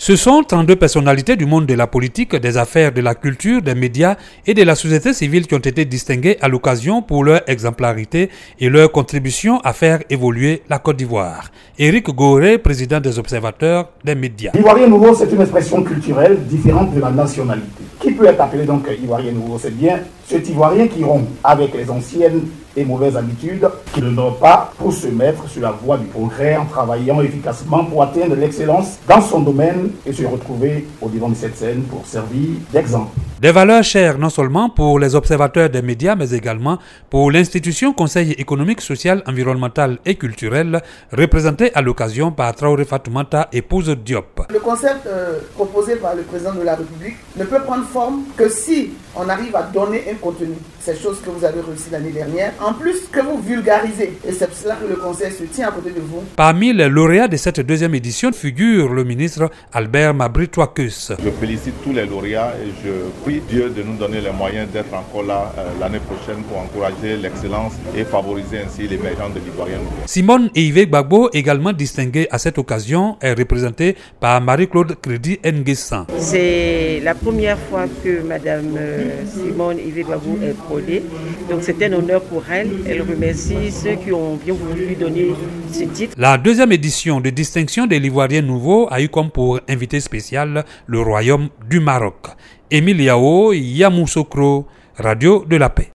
Ce sont 32 personnalités du monde de la politique, des affaires, de la culture, des médias et de la société civile qui ont été distinguées à l'occasion pour leur exemplarité et leur contribution à faire évoluer la Côte d'Ivoire. Éric Goré, président des observateurs des médias. L'Ivoirien nouveau, c'est une expression culturelle différente de la nationalité. Qui peut être appelé donc Ivoirien nouveau? C'est bien cet Ivoirien qui rompt avec les anciennes et mauvaises habitudes, qui ne dort pas pour se mettre sur la voie du progrès en travaillant efficacement pour atteindre l'excellence dans son domaine et se retrouver au devant de cette scène pour servir d'exemple. Des valeurs chères non seulement pour les observateurs des médias, mais également pour l'institution Conseil économique, social, environnemental et culturel, représentée à l'occasion par Traoré Fatoumata, épouse Diop. Le concept proposé par le président de la République ne peut prendre forme que si on arrive à donner un contenu. C'est chose que vous avez réussi l'année dernière. En plus que vous vulgarisez. Et c'est pour cela que le conseil se tient à côté de vous. Parmi les lauréats de cette deuxième édition figure le ministre Albert Mabry-Touakus. Je félicite tous les lauréats et je prie Dieu de nous donner les moyens d'être encore là l'année prochaine pour encourager l'excellence et favoriser ainsi l'émergence de l'Ivoirien nouveau. Simone Ivé Gbagbo, également distinguée à cette occasion, est représentée par Marie-Claude Crédit Nguessan. C'est la première fois que Madame Simone Ivé Gbagbo est prônée. Donc c'est un honneur pour elle. Elle remercie ceux qui ont bien voulu lui donner ce titre. La deuxième édition de distinction de l'Ivoirien nouveau a eu comme pour invité spécial le Royaume du Maroc. Émile Yao, Yamoussoukro, Radio de la Paix.